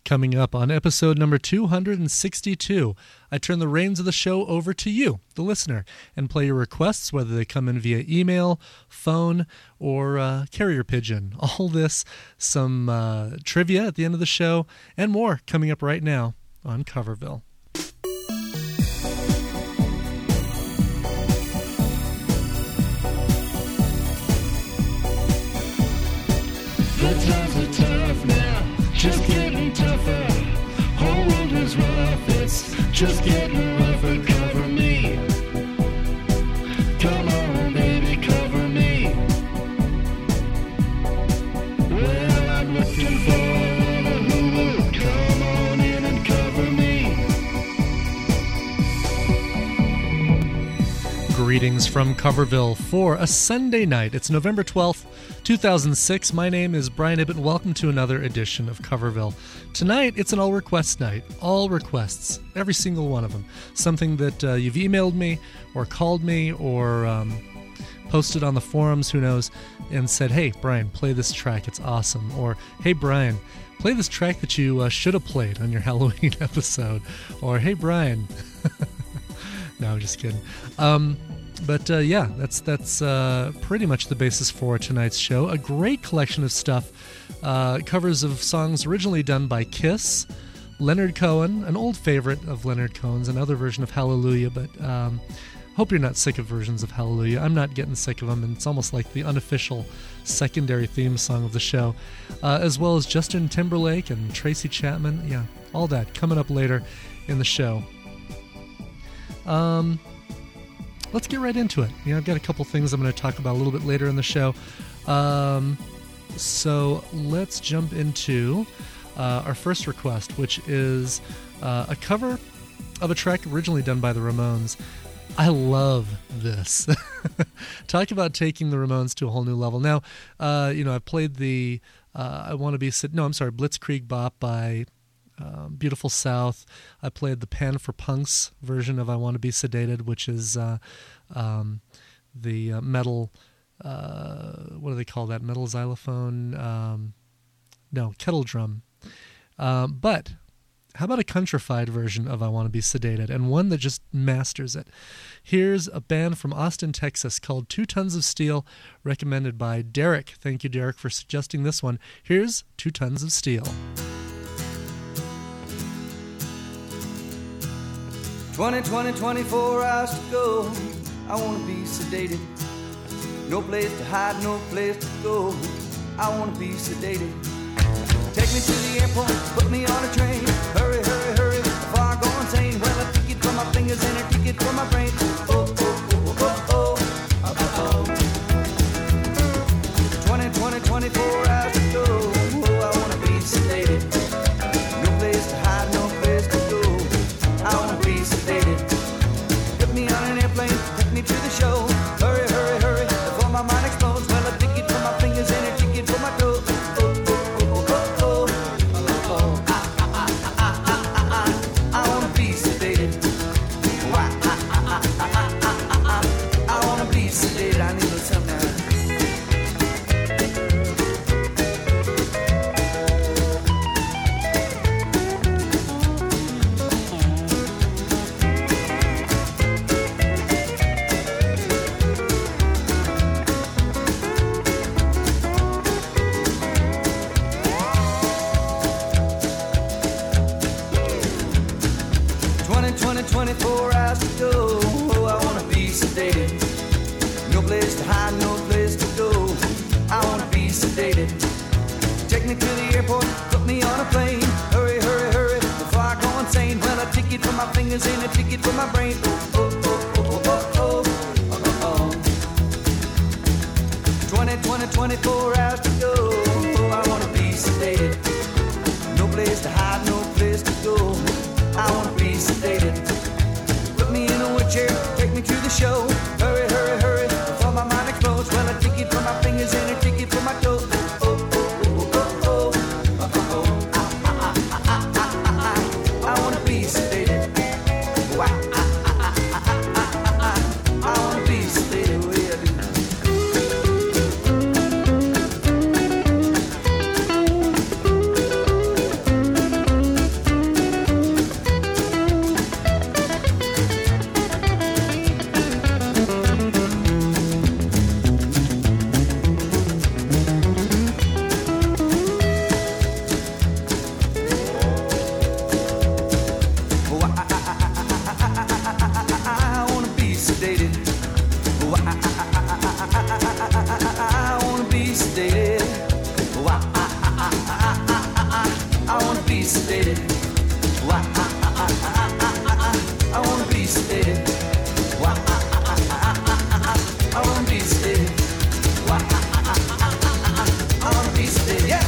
Coming up on episode number 262, I turn the reins of the show over to you, the listener, and play your requests, whether they come in via email, phone, or carrier pigeon. All this, some trivia at the end of the show, and more coming up right now on Coverville. The times are tough now, just getting tougher. Whole world is rough, it's just getting rougher. Cover me, come on baby, cover me. Well, I'm looking for a woman who will come on in and cover me. Greetings from Coverville for a Sunday night. It's November 12th, 2006. My name is Brian Ibbott, and welcome to another edition of Coverville. Tonight, it's an all request night. All requests, every single one of them. Something that you've emailed me or called me or posted on the forums, who knows, and said, hey, Brian, play this track. It's awesome. Or, hey, Brian, play this track that you should have played on your Halloween episode. Or, hey, Brian. No, I'm just kidding. But that's pretty much the basis for tonight's show. A great collection of stuff, covers of songs originally done by Kiss, Leonard Cohen, an old favorite of Leonard Cohen's, another version of Hallelujah, but hope you're not sick of versions of Hallelujah. I'm not getting sick of them, and it's almost like the unofficial secondary theme song of the show, as well as Justin Timberlake and Tracy Chapman. Yeah, all that coming up later in the show. Let's get right into it. I've got a couple things I'm going to talk about a little bit later in the show. So let's jump into our first request, which is a cover of a track originally done by the Ramones. I love this. Talk about taking the Ramones to a whole new level. Now, I've played the Blitzkrieg Bop by Beautiful South. I played the Pan for Punks version of I Want to Be Sedated, which is the metal, what do they call that? Metal xylophone? Kettle drum. But how about a countrified version of I Want to Be Sedated, and one that just masters it? Here's a band from Austin, Texas called 2 Tons of Steel, recommended by Derek. Thank you, Derek, for suggesting this one. Here's 2 Tons of Steel. 24 hours to go. I want to be sedated. No place to hide, no place to go. I want to be sedated. Take me to the airport, put me on a train. Hurry, hurry, hurry, before I go insane. Well, a ticket for my fingers and a ticket for my brain. Oh, oh, oh, oh, oh, oh, oh. 24 hours to go. Oh, I want to be sedated. No place to hide, no place to go. I want to be sedated. Put me on an airplane, take me to the show. Hurry, hurry, hurry, before my mind explodes. Well, a ticket for my fingers and a ticket for my toe. I want to be sedated. I want to be sedated. I need some time. 24 hours to go. Oh, I want to be sedated. No place to hide, no place to go. I want to be sedated. Take me to the airport, put me on a plane. Hurry, hurry, hurry, before I go insane. Well, a ticket for my fingers and a ticket for my brain. Oh, oh, oh, oh, oh, oh, oh. 24 hours to go. Oh, I want to be sedated. No place to hide, no place to go. I want to be sedated. Put me in a wheelchair, take me to the show. Hurry, hurry, hurry, before my mind explodes. Well, a ticket for my fingers and a ticket for my toe. I want to be sedated. I want to be sedated. sedated. Why, I wanna be sedated. Why, I wanna be sedated. Why, I wanna be sedated. Yeah.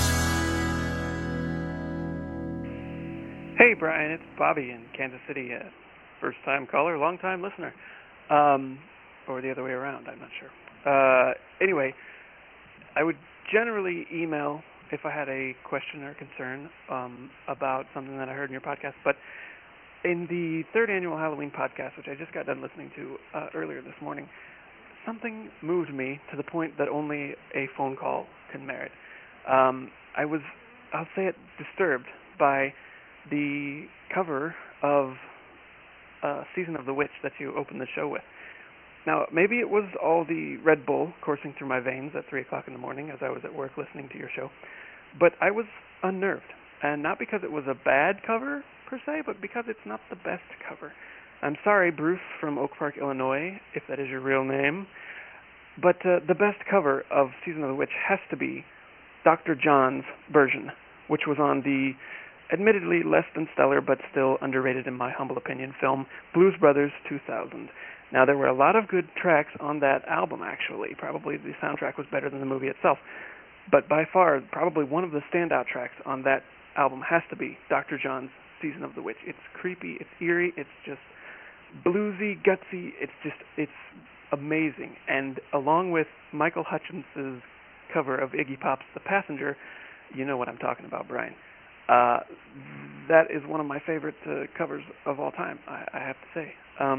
Hey, Brian, it's Bobby in Kansas City. First-time caller, long-time listener. Or the other way around, I'm not sure. Anyway, I would generally email if I had a question or concern about something that I heard in your podcast. But in the third annual Halloween podcast, which I just got done listening to earlier this morning, something moved me to the point that only a phone call can merit. I was, I'll say it, disturbed by the cover of Season of the Witch that you opened the show with. Now, maybe it was all the Red Bull coursing through my veins at 3 o'clock in the morning as I was at work listening to your show, but I was unnerved, and not because it was a bad cover, per se, but because it's not the best cover. I'm sorry, Bruce from Oak Park, Illinois, if that is your real name, but the best cover of Season of the Witch has to be Dr. John's version, which was on the admittedly less than stellar, but still underrated in my humble opinion, film Blues Brothers 2000. Now, there were a lot of good tracks on that album, actually. Probably the soundtrack was better than the movie itself. But by far, probably one of the standout tracks on that album has to be Dr. John's Season of the Witch. It's creepy, it's eerie, it's just bluesy, gutsy, it's amazing. And along with Michael Hutchins' cover of Iggy Pop's The Passenger, you know what I'm talking about, Brian. That is one of my favorite covers of all time, I have to say.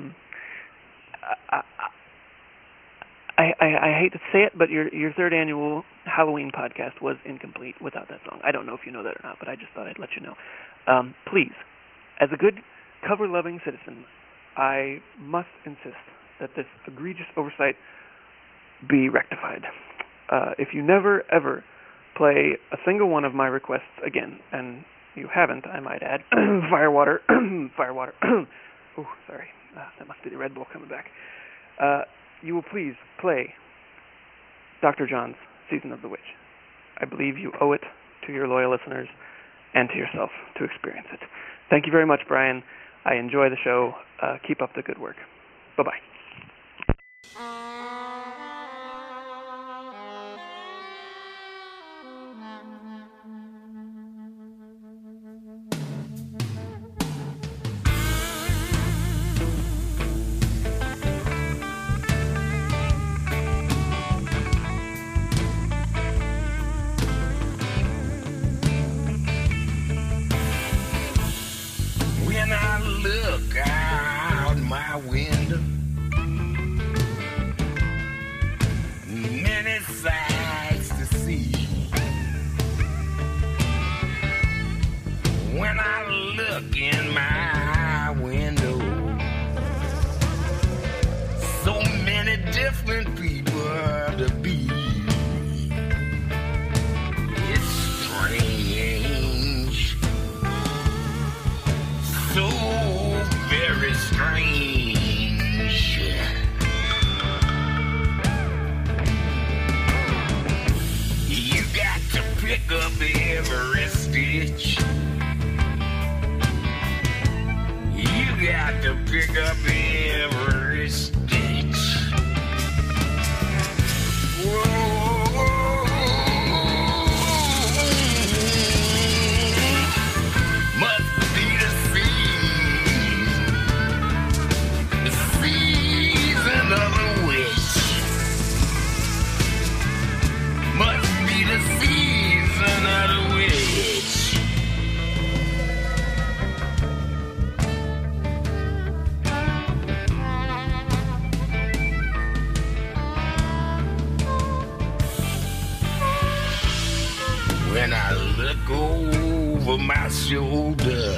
I hate to say it, but your third annual Halloween podcast was incomplete without that song. I don't know if you know that or not, but I just thought I'd let you know. Please, as a good cover-loving citizen, I must insist that this egregious oversight be rectified. If you never, ever play a single one of my requests again, and you haven't, I might add, Firewater, Firewater, oh, sorry, that must be the Red Bull coming back. You will please play Dr. John's Season of the Witch. I believe you owe it to your loyal listeners and to yourself to experience it. Thank you very much, Brian. I enjoy the show. Keep up the good work. Bye-bye. When I look out my window, many sights to see. When I look in my window, so many different people to be. It's strange, so very strange. You got to pick up every stitch. You got to pick up every stitch. Must be the season of the witch. Must be the season of the witch. When I look over my shoulder,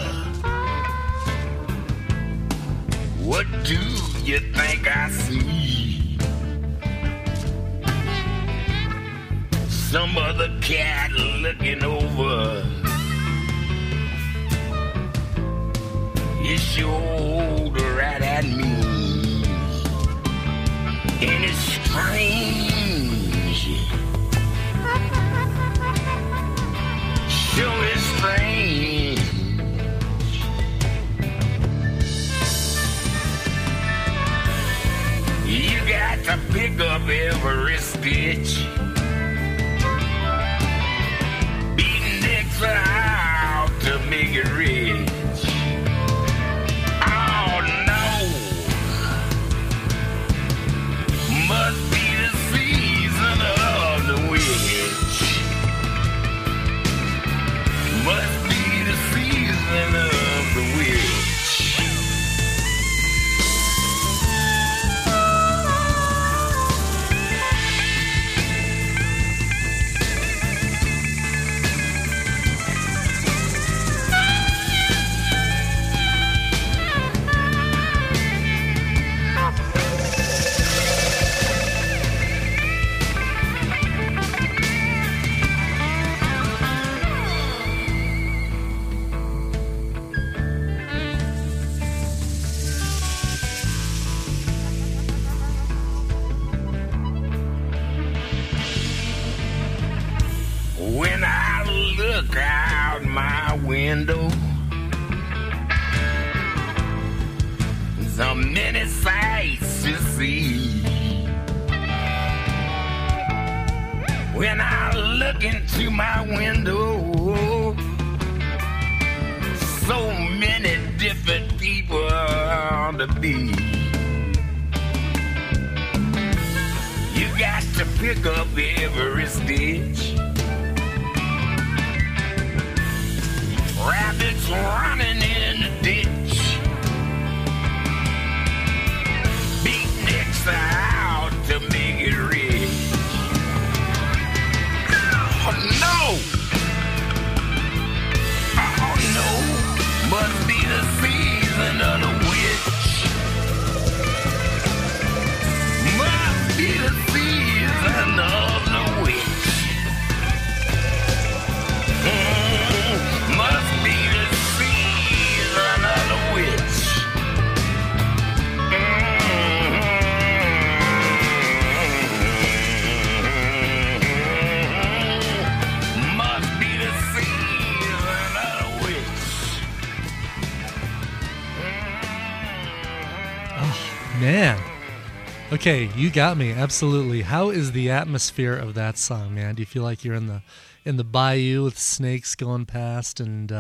what do you think I see? Some other cat looking over his shoulder right at me. And it's strange. Sure is strange. witch. Beating dicks out to make it rich. Oh no, must be the season of the witch. Must be the season of the witch. When I look out my window, so many sights to see. When I look into my window, so many different people to be. You got to pick up every stitch. Rabbits running in the ditch. Beatniks out to make it rich. Oh no! Oh no! Must be the season of the witch. Must be the season of the witch. Must be the season of the witch. Must be the season of the witch. Oh, man. Okay, you got me. Absolutely. How is the atmosphere of that song, man? Do you feel like you're in the bayou with snakes going past and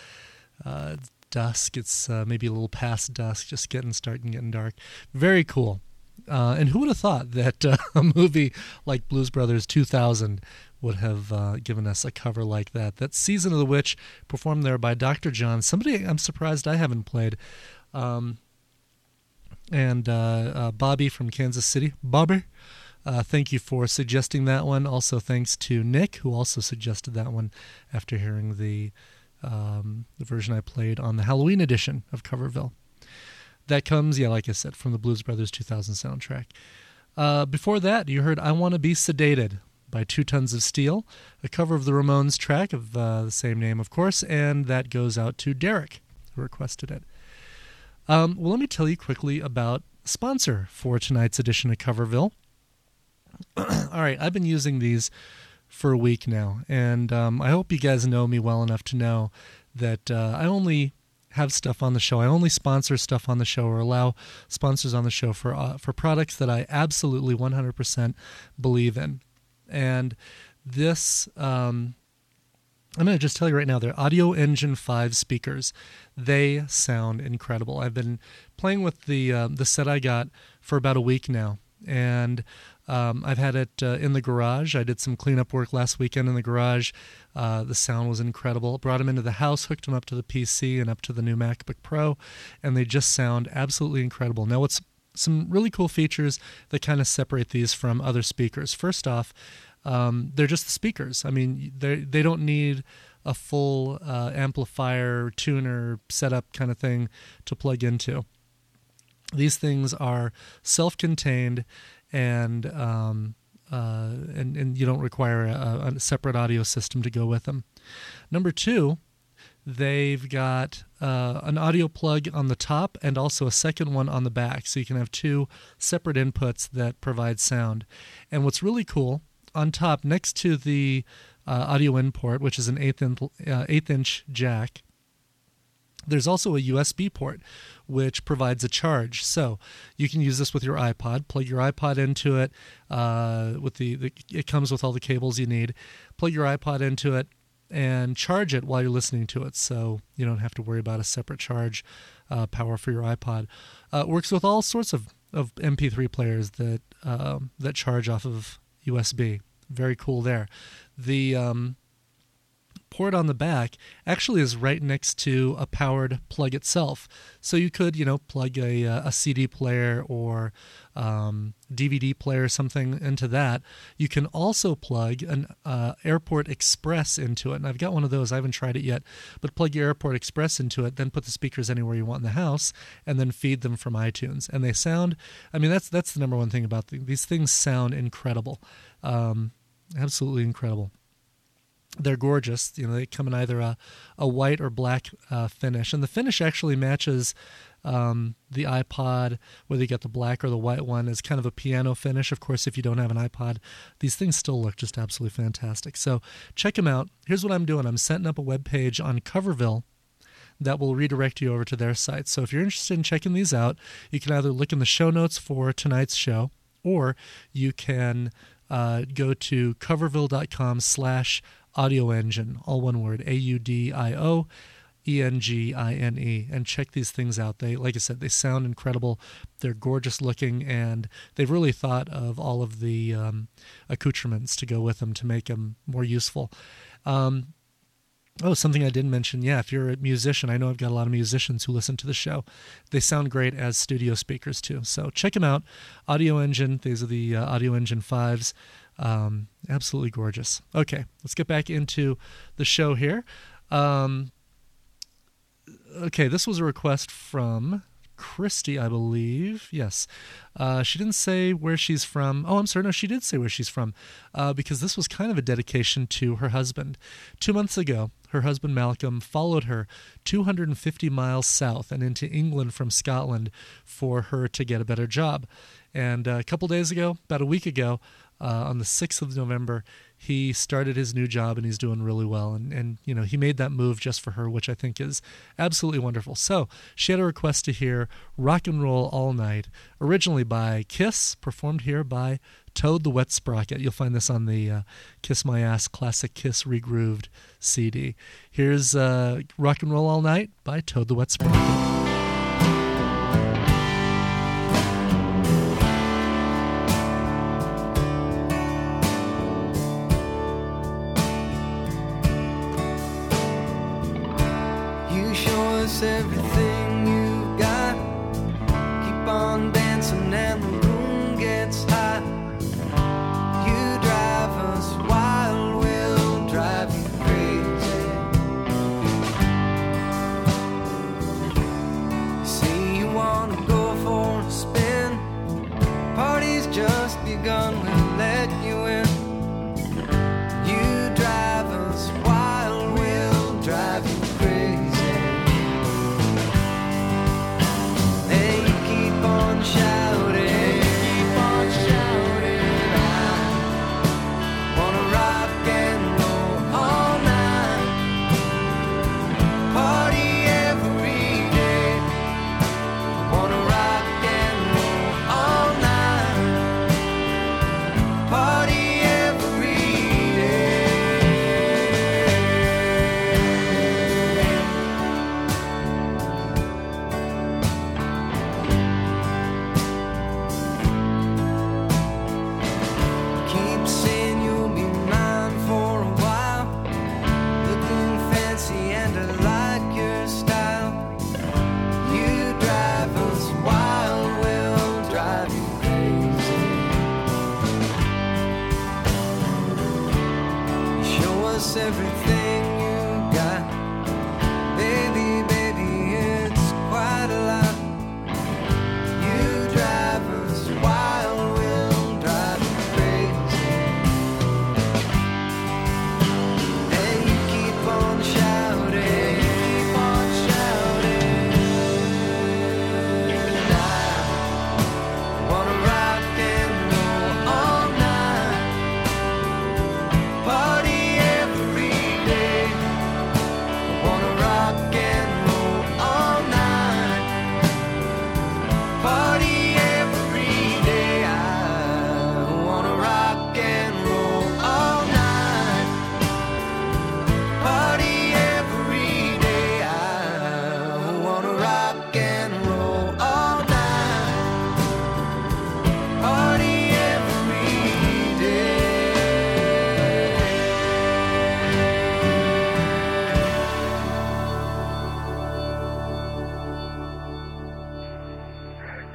dusk? It's maybe a little past dusk, just getting dark. Very cool. And who would have thought that a movie like Blues Brothers 2000 would have given us a cover like that? That's Season of the Witch, performed there by Dr. John, somebody I'm surprised I haven't played. And Bobby from Kansas City. Bobby, thank you for suggesting that one. Also, thanks to Nick, who also suggested that one after hearing the version I played on the Halloween edition of Coverville. That comes, like I said, from the Blues Brothers 2000 soundtrack. Before that, you heard I Want to Be Sedated by 2 Tons of Steel, a cover of the Ramones track of the same name, of course, and that goes out to Derek, who requested it. Well, let me tell you quickly about sponsor for tonight's edition of Coverville. All right, I've been using these for a week now, and I hope you guys know me well enough to know that I only have stuff on the show. I only sponsor stuff on the show or allow sponsors on the show for products that I absolutely 100% believe in. And this... I'm going to just tell you right now, they're Audio Engine 5 speakers. They sound incredible. I've been playing with the set I got for about a week now, and I've had it in the garage. I did some cleanup work last weekend in the garage. The sound was incredible. Brought them into the house, hooked them up to the PC and up to the new MacBook Pro, and they just sound absolutely incredible. Now, what's some really cool features that kind of separate these from other speakers. First off, they're just the speakers. I mean, they don't need a full amplifier, tuner, setup kind of thing to plug into. These things are self-contained, and you don't require a separate audio system to go with them. Number 2, they've got an audio plug on the top and also a second one on the back, so you can have 2 separate inputs that provide sound. And what's really cool, on top, next to the audio in port, which is an eighth inch jack, There's also a USB port, which provides a charge. So you can use this with your iPod. Plug your iPod into it. It comes with all the cables you need. Plug your iPod into it and charge it while you're listening to it. So you don't have to worry about a separate charge power for your iPod. It works with all sorts of MP3 players that charge off of USB. Very cool there. The port on the back actually is right next to a powered plug itself. So you could, plug a CD player or DVD player or something into that. You can also plug an Airport Express into it. And I've got one of those. I haven't tried it yet. But plug your Airport Express into it, then put the speakers anywhere you want in the house, and then feed them from iTunes. And they sound, that's the number one thing about these things sound incredible. Absolutely incredible. They're gorgeous. They come in either a white or black finish. And the finish actually matches the iPod, whether you get the black or the white one, is kind of a piano finish. Of course, if you don't have an iPod, these things still look just absolutely fantastic. So check them out. Here's what I'm doing. I'm setting up a web page on Coverville that will redirect you over to their site. So if you're interested in checking these out, you can either look in the show notes for tonight's show, or you can go to coverville.com/audio engine, all one word, AUDIOENGINE, and check these things out. They, like I said, they sound incredible. They're gorgeous looking, and they've really thought of all of the accoutrements to go with them to make them more useful. Something I didn't mention. Yeah, if you're a musician, I know I've got a lot of musicians who listen to the show. They sound great as studio speakers too. So check them out. Audio Engine. These are the Audio Engine 5s. Absolutely gorgeous. Okay, let's get back into the show here. Okay, this was a request from Christy, I believe. Yes. She didn't say where she's from. Oh, I'm sorry. No, she did say where she's from, because this was kind of a dedication to her husband. 2 months ago, her husband Malcolm followed her 250 miles south and into England from Scotland for her to get a better job. And a couple days ago, about a week ago, on the 6th of November, he started his new job, and he's doing really well. And he made that move just for her, which I think is absolutely wonderful. So she had a request to hear Rock and Roll All Night, originally by Kiss, performed here by Toad the Wet Sprocket. You'll find this on the Kiss My Ass Classic Kiss Regrooved CD. Here's Rock and Roll All Night by Toad the Wet Sprocket. Everything you've got, keep on dancing and the room gets hot. You drive us wild, we'll drive you crazy. You say you wanna go for a spin, party's just begun, we'll let you in. You drive us wild, we'll drive you crazy. Everything you got, baby, it's quite a lot. You drive us wild, we'll drive you crazy. And you keep on shouting, I wanna rock and roll all night, party every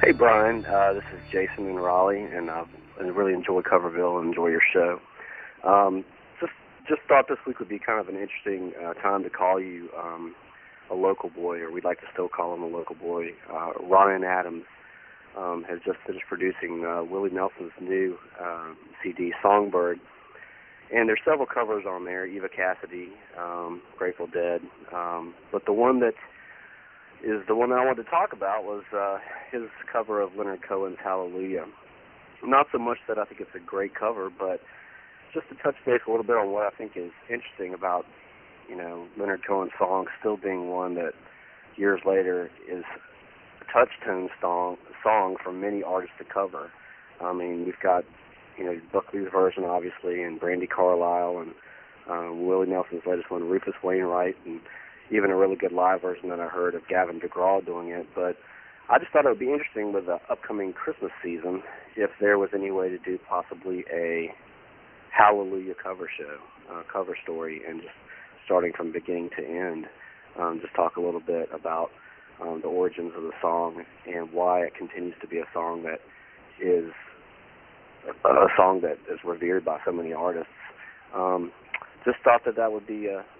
Hey, Brian. This is Jason in Raleigh, and I really enjoy Coverville and enjoy your show. Just thought this week would be kind of an interesting time to call you a local boy, or we'd like to still call him a local boy. Ryan Adams has just finished producing Willie Nelson's new CD, Songbird. And there's several covers on there, Eva Cassidy, Grateful Dead. But the one that is the one that I wanted to talk about was his cover of Leonard Cohen's Hallelujah. Not so much that I think it's a great cover, but just to touch base a little bit on what I think is interesting about, Leonard Cohen's song still being one that years later is a touch-tone song for many artists to cover. I mean, we've got, Buckley's version, obviously, and Brandi Carlile, and Willie Nelson's latest one, Rufus Wainwright, and even a really good live version that I heard of Gavin DeGraw doing it. But I just thought it would be interesting with the upcoming Christmas season if there was any way to do possibly a Hallelujah cover show, cover story, and just starting from beginning to end, just talk a little bit about the origins of the song and why it continues to be a song that is revered by so many artists. Just thought that would be a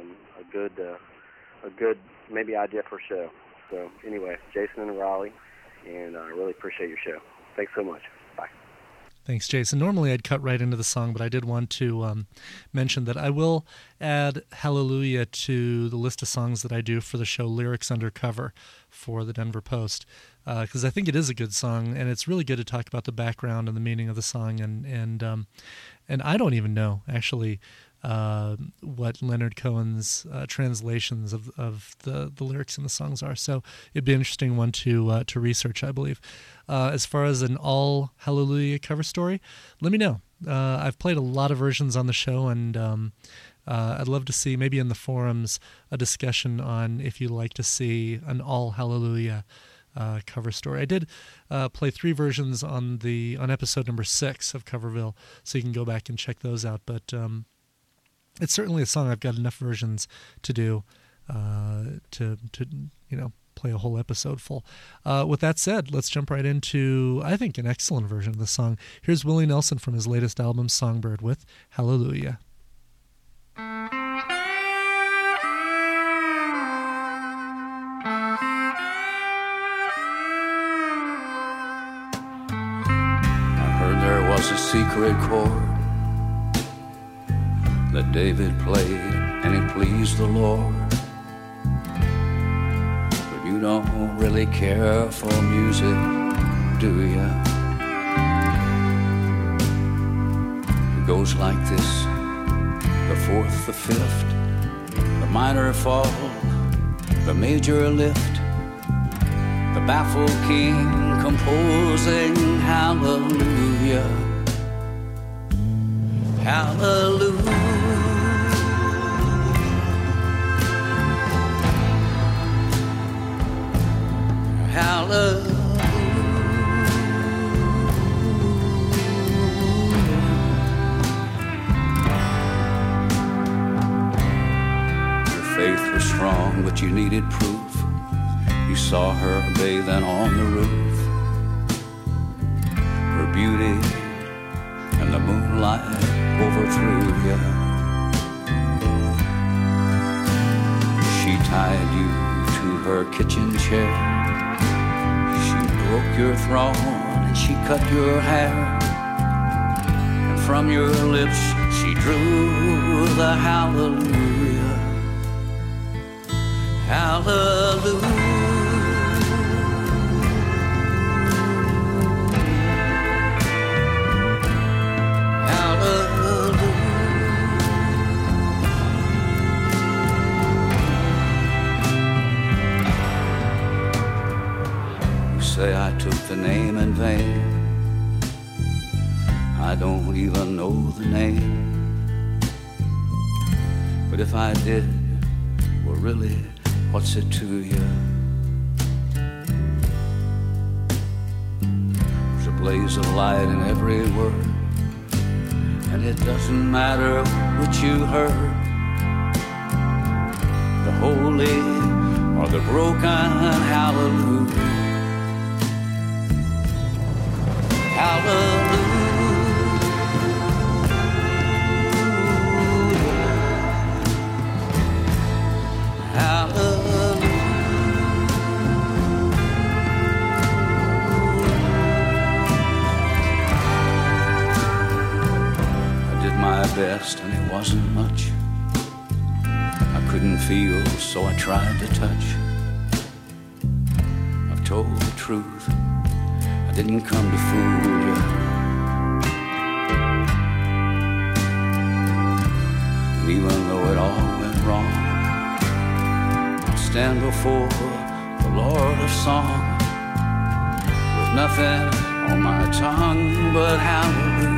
good maybe idea for a show. So anyway, Jason in Raleigh, and I really appreciate your show. Thanks so much. Bye. Thanks, Jason. Normally I'd cut right into the song, but I did want to mention that I will add Hallelujah to the list of songs that I do for the show Lyrics Undercover for the Denver Post, because I think it is a good song, and it's really good to talk about the background and the meaning of the song, and I don't even know, actually, what Leonard Cohen's translations of the lyrics in the songs are. So it'd be an interesting one to research, I believe. As far as an all Hallelujah cover story, let me know. I've played a lot of versions on the show, and I'd love to see, maybe in the forums, a discussion on if you'd like to see an all Hallelujah cover story. I did play 3 versions on episode number 6 of Coverville, so you can go back and check those out. But it's certainly a song I've got enough versions to do to play a whole episode full. With that said, let's jump right into, I think, an excellent version of the song. Here's Willie Nelson from his latest album, Songbird, with Hallelujah. I heard there was a secret chord that David played, and it pleased the Lord. But you don't really care for music, do ya? It goes like this: the fourth, the fifth, the minor fall, the major lift, the baffled king composing hallelujah, hallelujah. Hallelujah. Your faith was strong, but you needed proof. You saw her bathing on the roof, her beauty and the moonlight overthrew you. She tied you to her kitchen chair. Broke your throne and she cut your hair, and from your lips she drew the hallelujah, hallelujah, hallelujah. Say I took the name in vain. I don't even know the name. But if I did, well really, what's it to you? There's a blaze of light in every word, and it doesn't matter what you heard, the holy or the broken hallelujah. Best, and it wasn't much. I couldn't feel, so I tried to touch. I've told the truth, I didn't come to fool you. And even though it all went wrong, I'll stand before the Lord of Song with nothing on my tongue but hallelujah.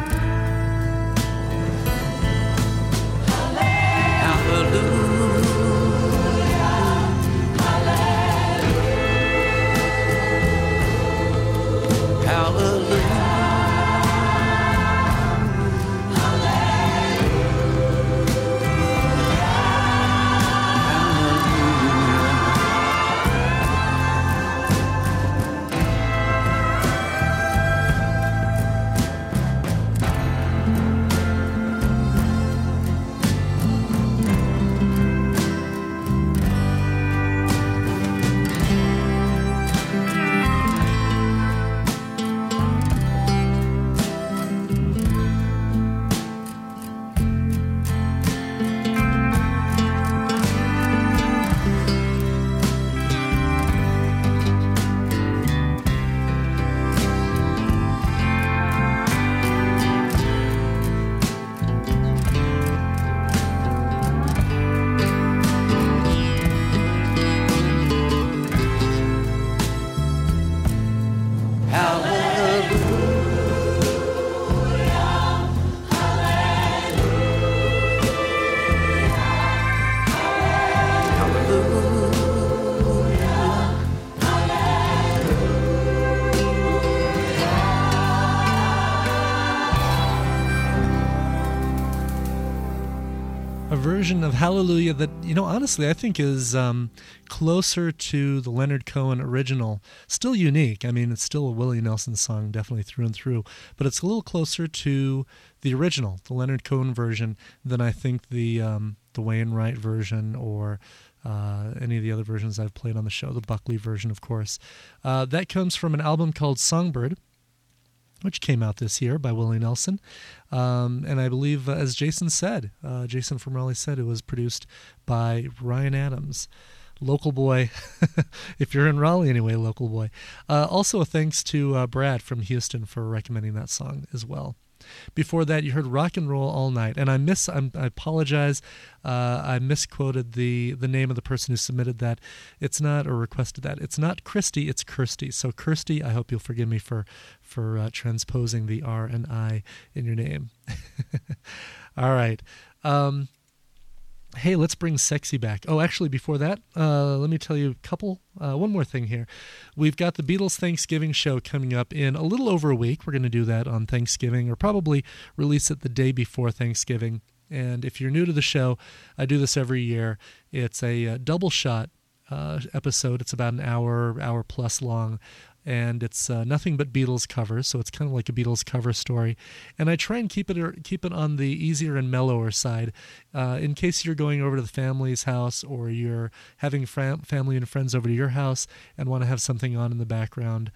Version of Hallelujah that, honestly, I think is closer to the Leonard Cohen original. Still unique. I mean, it's still a Willie Nelson song, definitely through and through, but it's a little closer to the original, the Leonard Cohen version, than I think the Wainwright version or any of the other versions I've played on the show, the Buckley version, of course. That comes from an album called Songbird, which came out this year by Willie Nelson. And I believe, as Jason said, Jason from Raleigh said, it was produced by Ryan Adams. Local boy, if you're in Raleigh anyway, local boy. Also a thanks to Brad from Houston for recommending that song as well. Before that, you heard Rock and Roll All Night. And I apologize, I misquoted the name of the person who submitted that. It's not, or requested that. It's not Christy, it's Kirsty. So Kirsty, I hope you'll forgive me for transposing the R and I in your name. All right. Hey, let's bring sexy back. Oh, actually, before that, let me tell you one more thing here. We've got the Beatles Thanksgiving show coming up in a little over a week. We're going to do that on Thanksgiving, or probably release it the day before Thanksgiving. And if you're new to the show, I do this every year. It's a double shot episode. It's about an hour plus long. And it's nothing but Beatles covers, so it's kind of like a Beatles cover story. And I try and keep it on the easier and mellower side, in case you're going over to the family's house, or you're having family and friends over to your house and want to have something on in the background.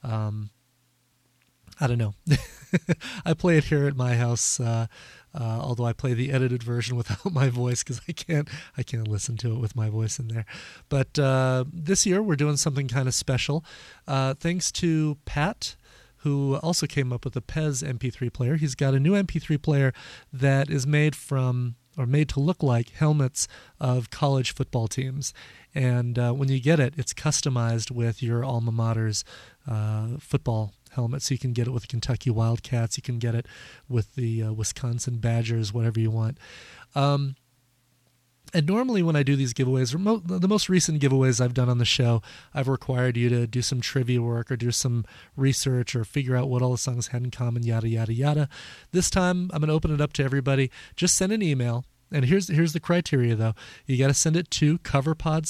I don't know. I play it here at my house, although I play the edited version without my voice because I can't listen to it with my voice in there. But this year we're doing something kind of special. Thanks to Pat, who also came up with a Pez MP3 player. He's got a new MP3 player that is made to look like helmets of college football teams. And when you get it, it's customized with your alma mater's football helmet. So you can get it with the Kentucky Wildcats. You can get it with the Wisconsin Badgers, whatever you want. And normally when I do these giveaways, the most recent giveaways I've done on the show, I've required you to do some trivia work or do some research or figure out what all the songs had in common, yada, yada, yada. This time I'm going to open it up to everybody. Just send an email. And here's the criteria, though. You got to send it to coverpod,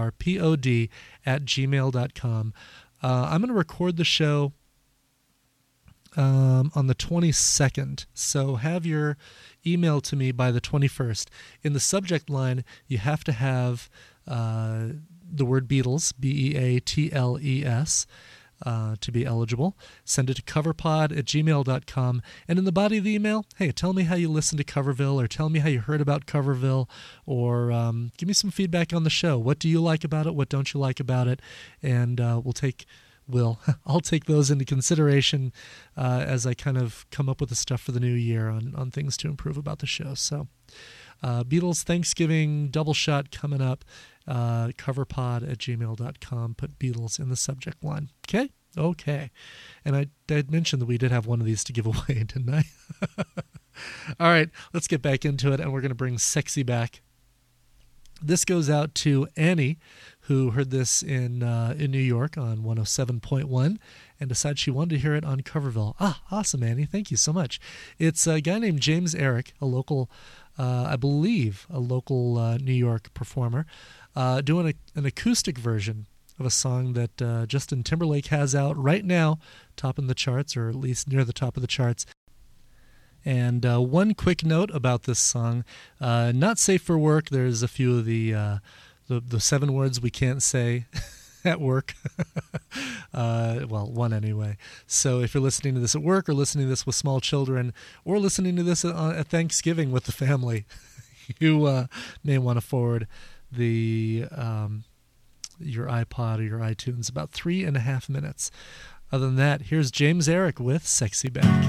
COVERPOD, @gmail.com. I'm going to record the show on the 22nd. So have your email to me by the 21st. In the subject line, you have to have the word Beatles, Beatles, to be eligible. Send it to coverpod@gmail.com. And in the body of the email, hey, tell me how you listened to Coverville, or tell me how you heard about Coverville, or give me some feedback on the show. What do you like about it? What don't you like about it? And I'll take those into consideration as I kind of come up with the stuff for the new year on things to improve about the show. So Beatles Thanksgiving double shot coming up. Coverpod@gmail.com. Put Beatles in the subject line. Okay. And I mentioned that we did have one of these to give away, didn't I? All right, let's get back into it, and we're going to bring Sexy back. This goes out to Annie, who heard this in New York on 107.1 and decided she wanted to hear it on Coverville. Awesome, Annie. Thank you so much. It's a guy named James Eric, a local, I believe, a local New York performer, doing an acoustic version of a song that Justin Timberlake has out right now, topping the charts, or at least near the top of the charts. And one quick note about this song, not safe for work. There's a few of the 7 words we can't say at work. Well, one anyway. So if you're listening to this at work, or listening to this with small children, or listening to this at Thanksgiving with the family, you may want to forward your iPod or your iTunes about 3.5 minutes. Other than that, here's James Eric with Sexy Back.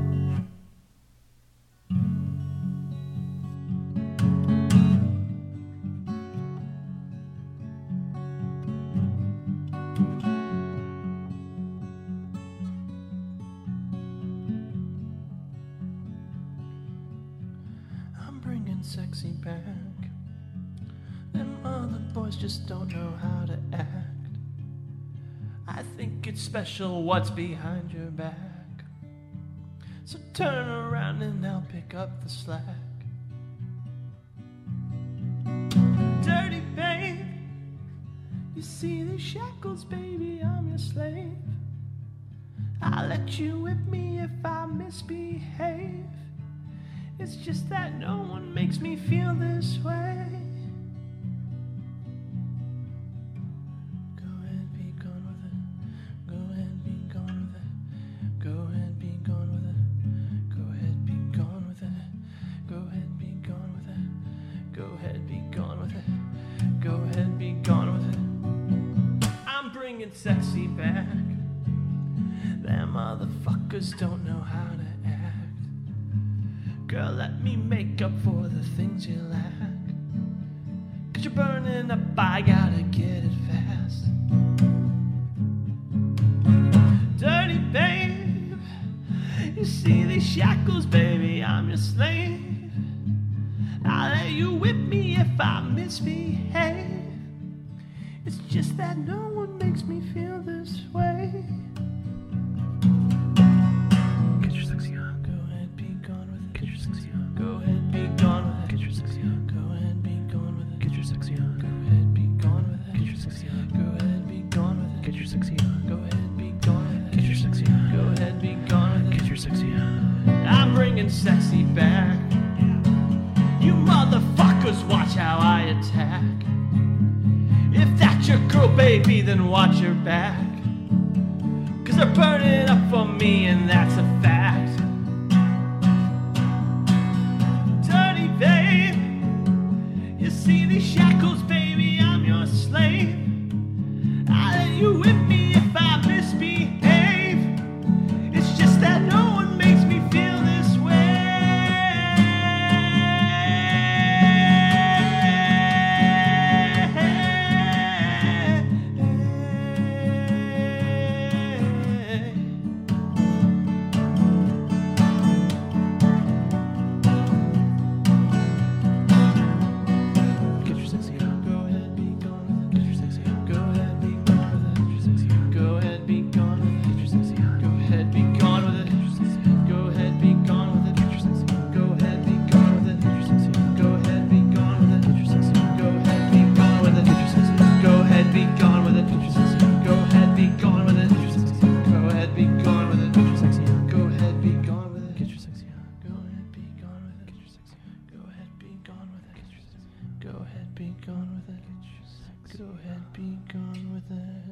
Sexy back. Them other boys just don't know how to act. I think it's special what's behind your back. So turn around and I'll pick up the slack. Dirty babe, you see these shackles, baby, I'm your slave. I'll let you whip me if I misbehave. It's just that no one makes me feel this way. Go ahead, be gone with it. Go ahead, be gone with it. Go ahead, be gone with it. Go ahead, be gone with it. Go ahead, be gone with it. Go ahead, be gone with it. Go ahead, be gone with it. I'm bringing sexy back. Them motherfuckers don't know how to act. Girl, let me make up for the things you lack. 'Cause you're burning up, I gotta get it fast. Dirty babe, you see these shackles, baby, I'm your slave. I'll let you whip me if I misbehave. It's just that no one makes me feel this way. Get your sexy on. Go ahead, be gone with it. Get your sexy on. Go ahead, be gone with it. Get your sexy on. Go ahead, be gone with it. Get your sexy on. Go ahead, be gone with it. Get your sexy on. Go ahead, be gone with it. Get your sexy on. Go ahead, be gone with it. Get your sexy on. Go ahead, be gone with it. Get your sexy on. I'm bringing sexy back. You motherfuckers, watch how I attack. If that's your girl, baby, then watch your back. 'Cause they're burning up for me, and that's a fact. Dirty babe, you see these shackles, baby, I'm your slave. I'll let you whip me if I misbehave. It's just that no one makes me feel this way. with it. Go ahead, be gone with it.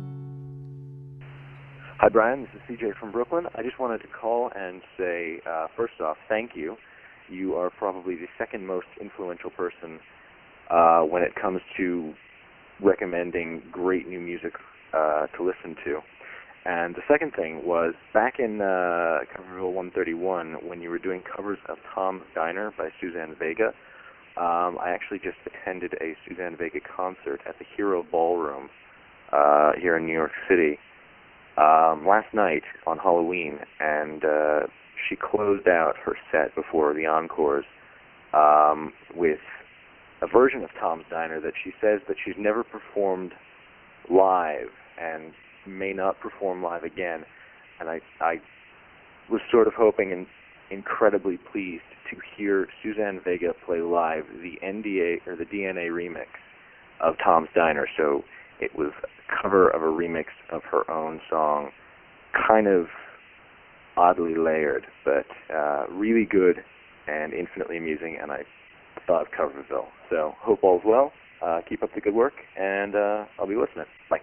Hi, Brian. This is CJ from Brooklyn. I just wanted to call and say, first off, thank you. You are probably the second most influential person when it comes to recommending great new music to listen to. And the second thing was, back in Coverville 131, when you were doing covers of Tom's Diner by Suzanne Vega, I actually just attended a Suzanne Vega concert at the Hero Ballroom here in New York City last night on Halloween, and she closed out her set before the encores with a version of Tom's Diner that she says that she's never performed live and may not perform live again. And I was sort of hoping and incredibly pleased to hear Suzanne Vega play live the NDA or the DNA remix of Tom's Diner. So it was a cover of a remix of her own song, kind of oddly layered, but really good and infinitely amusing, and I thought of Coverville. So hope all's well. Keep up the good work, and I'll be listening. Bye.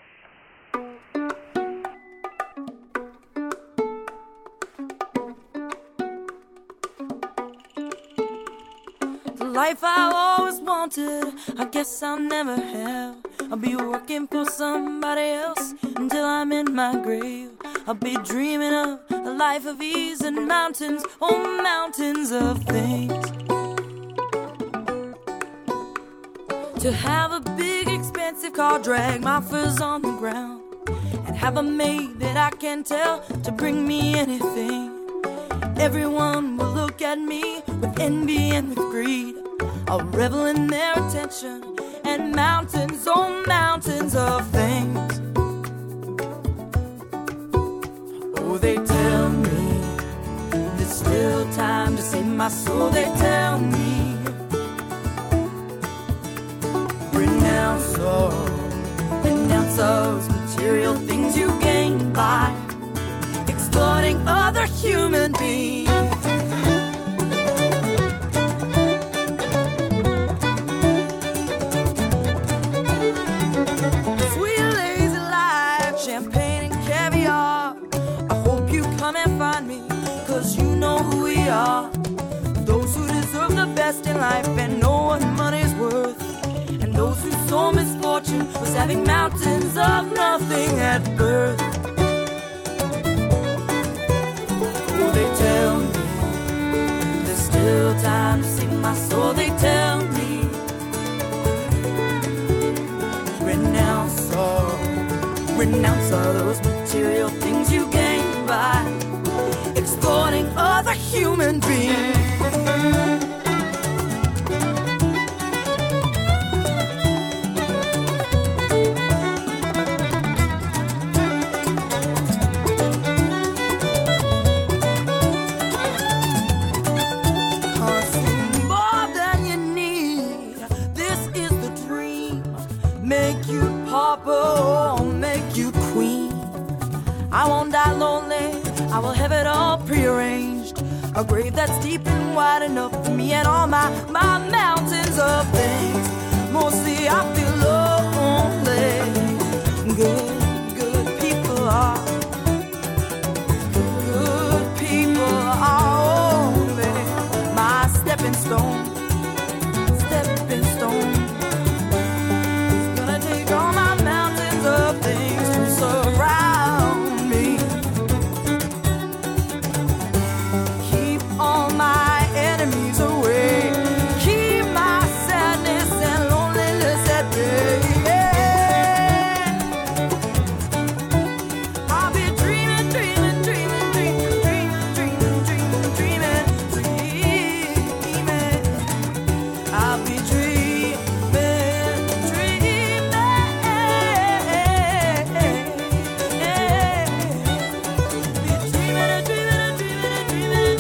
Life I always wanted, I guess I'll never have. I'll be working for somebody else until I'm in my grave. I'll be dreaming of a life of ease and mountains, oh mountains of things. To have a big expensive car drag my furs on the ground, and have a maid that I can tell to bring me anything. Everyone will look at me with envy and with greed. I'll revel in their attention and mountains, oh mountains of things. Oh, they tell me there's still time to save my soul. They tell me renounce those material things you gain by exploiting other human beings. Those who deserve the best in life and know what money's worth, and those whose sole misfortune was having mountains of nothing at birth. Oh, they tell me there's still time to save my soul. They tell me renounce all those material things you gain by exploiting other human beings. Consume more than you need. This is the dream. Make you pauper or make you queen. I won't die lonely. I will have it all prearranged. A grave that's deep and wide enough for me and all my mountains of things. Mostly I feel lonely. Good people are only my stepping stone. It's gonna take all my mountains of things to surround me. All my enemies away. Keep my sadness and loneliness at bay. I'll be dreaming, dreaming, dreaming, dreaming, dreaming, dreaming, dreaming, dreaming, dreaming. I'll be dreaming, dreaming. Be dreaming, dreaming, dreaming, dreaming.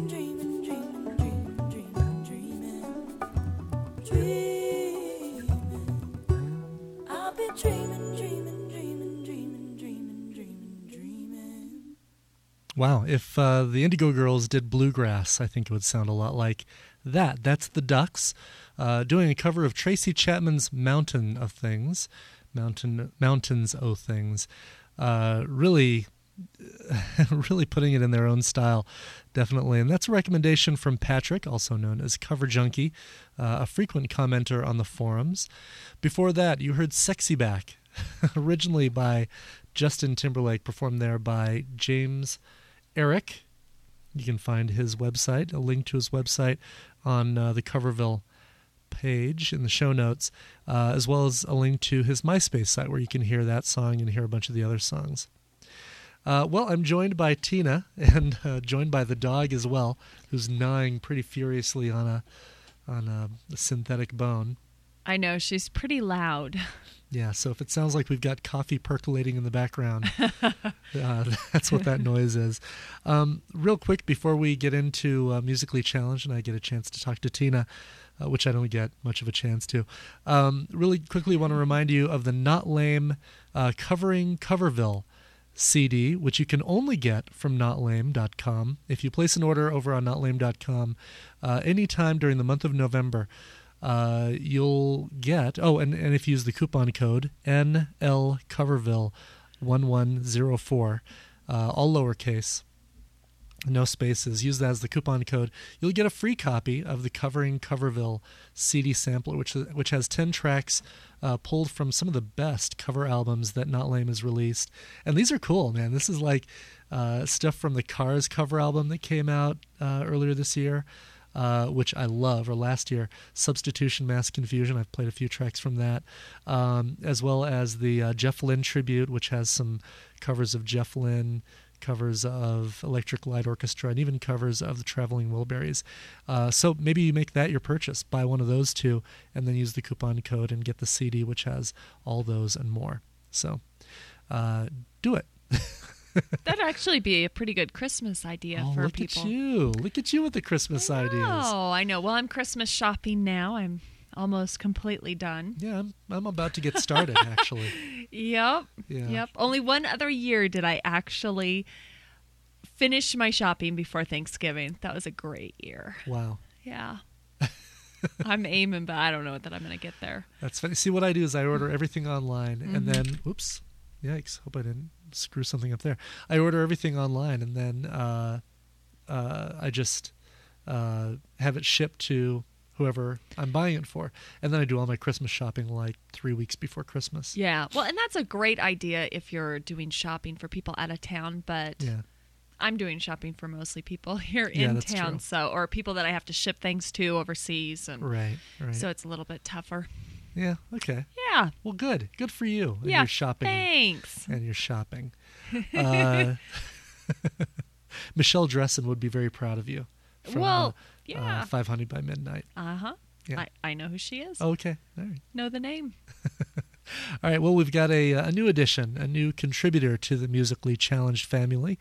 Dreaming. Wow. If the Indigo Girls did bluegrass, I think it would sound a lot like that. That's the Ducks doing a cover of Tracy Chapman's Mountain of Things. Mountains O' Things. Really putting it in their own style, definitely. And that's a recommendation from Patrick, also known as Cover Junkie, a frequent commenter on the forums. Before that, you heard Sexy Back, originally by Justin Timberlake, performed there by James Eric. You can find his website, a link to his website on the Coverville page in the show notes, as well as a link to his MySpace site where you can hear that song and hear a bunch of the other songs. Well, I'm joined by Tina and joined by the dog as well, who's gnawing pretty furiously on a synthetic bone. I know, she's pretty loud. Yeah, so if it sounds like we've got coffee percolating in the background, that's what that noise is. Real quick, before we get into Musically Challenged and I get a chance to talk to Tina, which I don't get much of a chance to, really quickly want to remind you of the Not Lame Covering Coverville CD, which you can only get from notlame.com. If you place an order over on notlame.com anytime during the month of November, you'll get, and if you use the coupon code NLCoverville1104, all lowercase, no spaces, use that as the coupon code, you'll get a free copy of the Covering Coverville CD sampler, which has 10 tracks pulled from some of the best cover albums that Not Lame has released. And these are cool, man. This is like stuff from the Cars cover album that came out earlier this year, which I love, or last year, Substitution Mass Confusion. I've played a few tracks from that, as well as the Jeff Lynne tribute, which has some covers of Jeff Lynne, covers of Electric Light Orchestra, and even covers of the Traveling Wilburys. So maybe you make that your purchase. Buy one of those two, and then use the coupon code and get the CD, which has all those and more. So do it. That'd actually be a pretty good Christmas idea for people. Look at you with the Christmas ideas. Oh, I know. Well, I'm Christmas shopping now. I'm almost completely done. Yeah, I'm about to get started, actually. Yep. Yeah. Yep. Only one other year did I actually finish my shopping before Thanksgiving. That was a great year. Wow. Yeah. I'm aiming, but I don't know that I'm going to get there. That's funny. See, what I do is I order everything online, and then, oops, yikes, hope I didn't screw something up there. I order everything online, and then I just have it shipped to whoever I'm buying it for. And then I do all my Christmas shopping like 3 weeks before Christmas. Yeah. Well, and that's a great idea if you're doing shopping for people out of town, but I'm doing shopping for mostly people here in town, so, or people that I have to ship things to overseas. And right. So it's a little bit tougher. Yeah, okay. Yeah. Well, good. Good for you. And yeah, your shopping. Thanks. And your shopping. Michelle Dressen would be very proud of you. From, 500 by Midnight. Uh-huh. Yeah. I know who she is. Okay. All right. Know the name. All right. Well, we've got a new addition, a new contributor to the Musically Challenged family.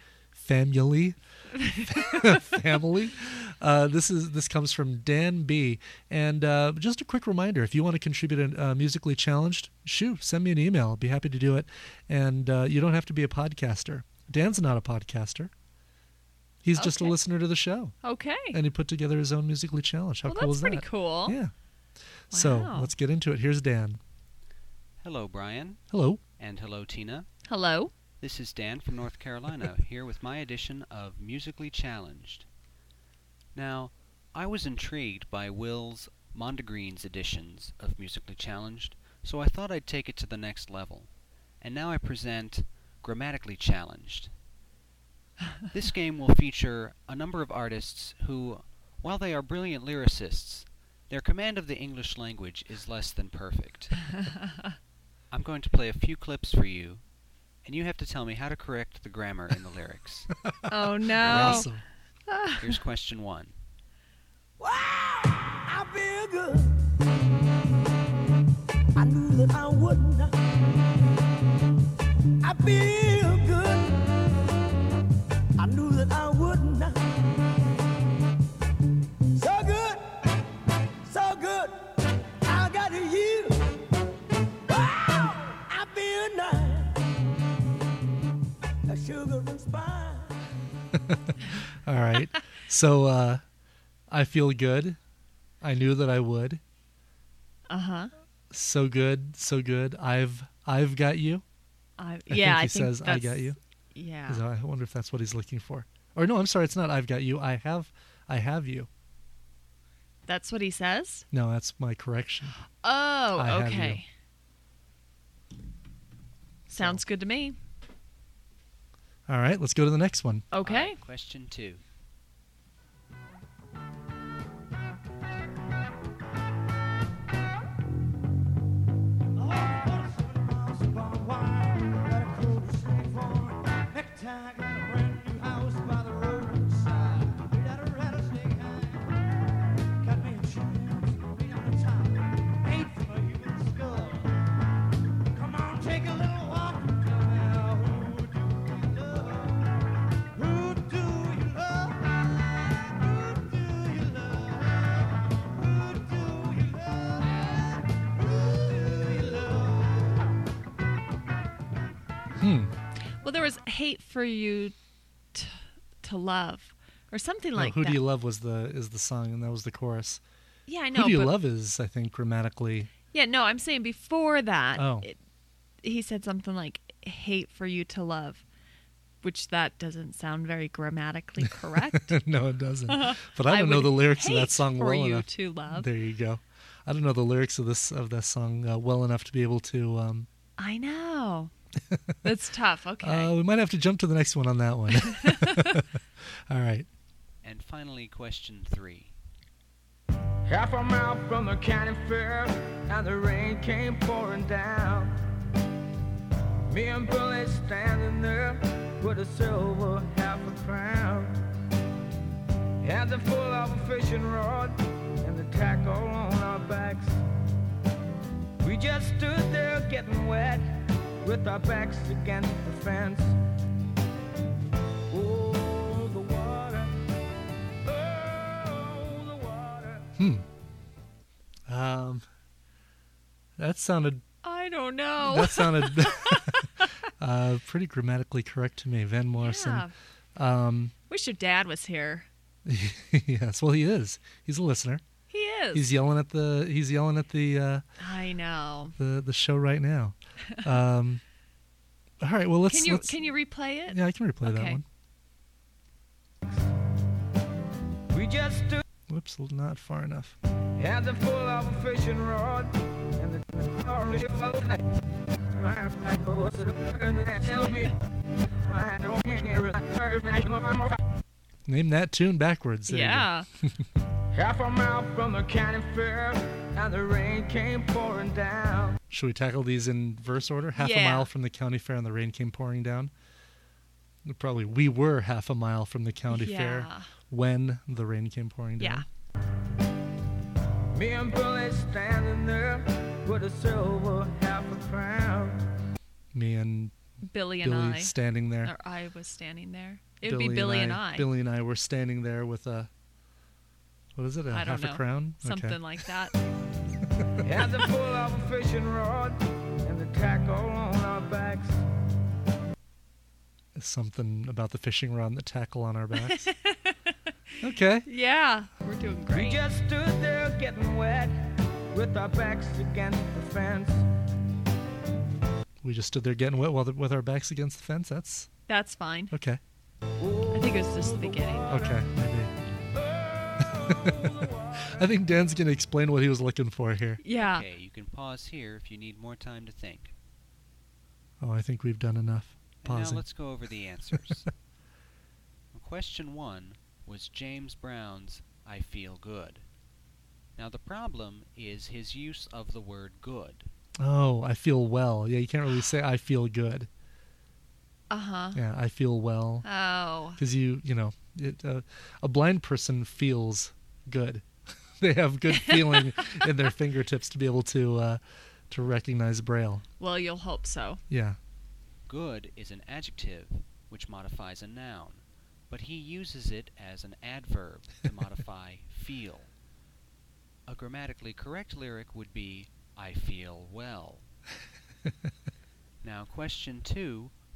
This comes from Dan B. And just a quick reminder, if you want to contribute Musically Challenged, send me an email. I'll be happy to do it. And you don't have to be a podcaster. Dan's not a podcaster. He's just a listener to the show. Okay. And he put together his own Musically Challenged. How cool is that? That's pretty cool. Yeah. Wow. So let's get into it. Here's Dan. Hello, Brian. Hello. And hello, Tina. Hello. This is Dan from North Carolina, here with my edition of Musically Challenged. Now, I was intrigued by Will's Mondegreen's editions of Musically Challenged, so I thought I'd take it to the next level. And now I present Grammatically Challenged. This game will feature a number of artists who, while they are brilliant lyricists, their command of the English language is less than perfect. I'm going to play a few clips for you, and you have to tell me how to correct the grammar in the lyrics. Oh, no. Awesome. Here's question 1. Wow, I feel good. I knew that I would not. I feel good. I knew that I would not. So good, so good. I got you. Wow, I feel nice. A sugar and spice. So, I feel good. I knew that I would. Uh-huh. So good, so good. I've got you. I think he says, I got you. Yeah. So I wonder if that's what he's looking for. Or no, I'm sorry, it's not I've got you. I have you. That's what he says? No, that's my correction. Oh, okay. Sounds good to me. All right, let's go to the next one. Okay. Question 2. Well, there was "Hate for You to Love" or something like Who that. Do You Love is the song, and that was the chorus. Yeah, I know. Who Do You Love is, I think, grammatically. Yeah, no, I'm saying before that, Oh. He said something like "Hate for You to Love," which that doesn't sound very grammatically correct. No, it doesn't. But I don't know the lyrics of that song well enough. For You to Love. There you go. I don't know the lyrics of that song well enough to be able to. I know. That's tough. Okay. We might have to jump to the next one on that one. All right. And finally, question 3. Half a mile from the county fair, and the rain came pouring down. Me and Billy standing there with a silver half a crown. Hands are full of a fishing rod and the tackle on our backs. We just stood there getting wet with our backs against the fence. Oh, the water. Oh, the water. That sounded. I don't know. That sounded pretty grammatically correct to me, Van Morrison. Yeah. Wish your dad was here. Yes, well, he is. He's a listener. He is. He's yelling at the. I know. The show right now. All right. Well, let's. Can you replay it? Yeah, I can replay that one. We just stood. Whoops, not far enough. Hands are full of a fishing rod and the Name that tune backwards. There yeah. Half a mile from the county fair, and the rain came pouring down. Should we tackle these in verse order? Half a mile from the county fair, and the rain came pouring down. Probably we were half a mile from the county fair when the rain came pouring down. Yeah. Me and Billy standing there with a silver half a crown. Me and Billy and I standing there. Or I was standing there. It would be Billy and I. Billy and I were standing there with a. What is it? A half a crown? Something like that. Hands are full of a fishing rod and the tackle on our backs. Something about the fishing rod and the tackle on our backs. Okay. Yeah, we're doing great. We just stood there getting wet with our backs against the fence. We just stood there getting wet with our backs against the fence? That's fine. Okay. I think it was just the beginning. Okay, maybe. I think Dan's going to explain what he was looking for here. Yeah. Okay, you can pause here if you need more time to think. Oh, I think we've done enough pausing. Now let's go over the answers. Question 1 was James Brown's I Feel Good. Now the problem is his use of the word good. Oh, I feel well. Yeah, you can't really say I feel good. Uh-huh. Yeah, I feel well. Oh. Because a blind person feels good. They have good feeling in their fingertips to be able to recognize Braille. Well, you'll hope so. Yeah. Good is an adjective which modifies a noun, but he uses it as an adverb to modify feel. A grammatically correct lyric would be I feel well. Now, question 2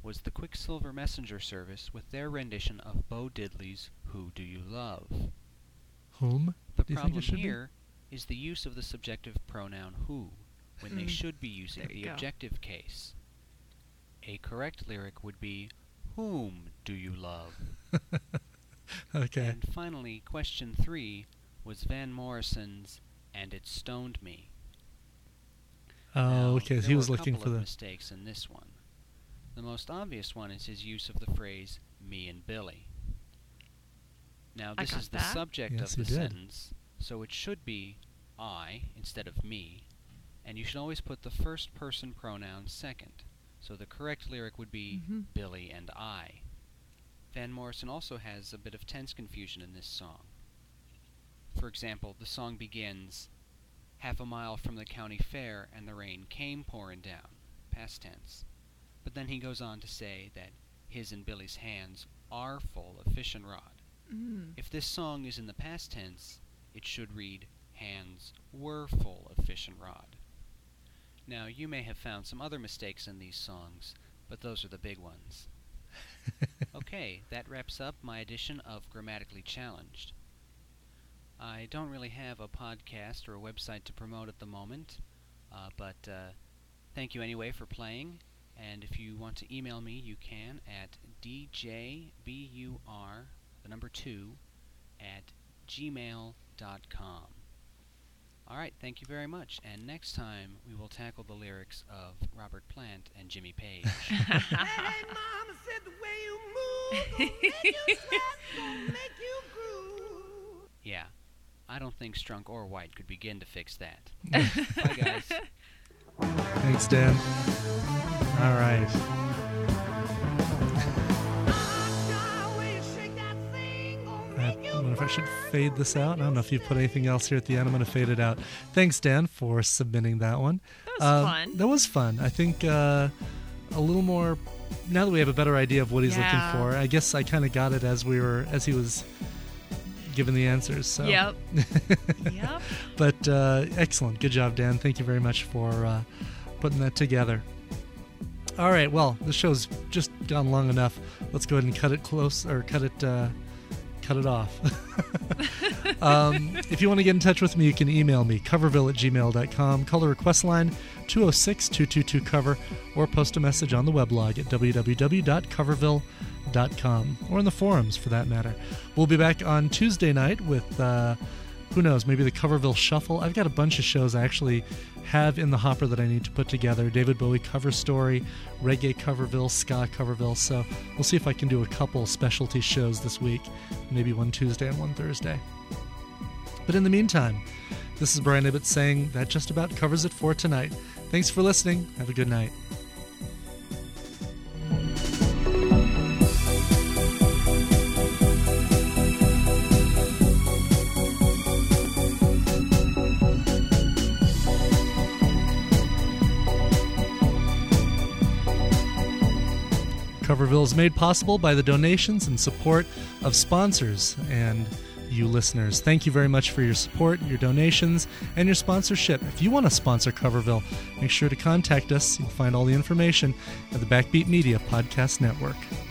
was the Quicksilver Messenger Service with their rendition of Bo Diddley's Who Do You Love? Whom? The do you problem think it should here is the use of the subjective pronoun who, when they should be using the objective case. A correct lyric would be, whom do you love? Okay. And finally, question 3 was Van Morrison's And It Stoned Me. Oh, okay. So he was looking for There were a couple the of mistakes in this one. The most obvious one is his use of the phrase me and Billy. Now this is the subject of the sentence, so it should be I instead of me, and you should always put the first person pronoun second. So the correct lyric would be Billy and I. Van Morrison also has a bit of tense confusion in this song. For example, the song begins, half a mile from the county fair and the rain came pouring down, past tense. But then he goes on to say that his and Billy's hands are full of fishing rod. If this song is in the past tense, it should read, hands were full of fishing rod. Now, you may have found some other mistakes in these songs, but those are the big ones. Okay, that wraps up my edition of Grammatically Challenged. I don't really have a podcast or a website to promote at the moment, but thank you anyway for playing, and if you want to email me, you can at djbur2@gmail.com. Alright, thank you very much, and next time we will tackle the lyrics of Robert Plant and Jimmy Page. Hey, mama said the way you move, gonna make you sweat, gonna make you groove. Yeah, I don't think Strunk or White could begin to fix that. Bye, guys. Thanks, Dan. All right. I wonder if I should fade this out. I don't know if you put anything else here at the end. I'm going to fade it out. Thanks, Dan, for submitting that one. That was fun. That was fun. I think a little more. Now that we have a better idea of what he's looking for, I guess I kind of got it as he was giving the answers. So. Yep. Yep. But excellent. Good job, Dan. Thank you very much for putting that together. All right. Well, the show's just gone long enough. Let's go ahead and cut it close, or cut it off. If you want to get in touch with me, you can email me, coverville@gmail.com, call the request line 206-222-COVER, or post a message on the weblog at www.coverville.com, or in the forums for that matter. We'll be back on Tuesday night with, who knows, maybe the Coverville Shuffle. I've got a bunch of shows I actually have in the hopper that I need to put together. David Bowie cover story, reggae Coverville, ska Coverville. So we'll see if I can do a couple specialty shows this week, maybe one Tuesday and one Thursday. But in the meantime, this is Brian Ibbott saying that just about covers it for tonight. Thanks for listening. Have a good night. Coverville is made possible by the donations and support of sponsors and you listeners. Thank you very much for your support, your donations, and your sponsorship. If you want to sponsor Coverville, make sure to contact us. You'll find all the information at the Backbeat Media Podcast Network.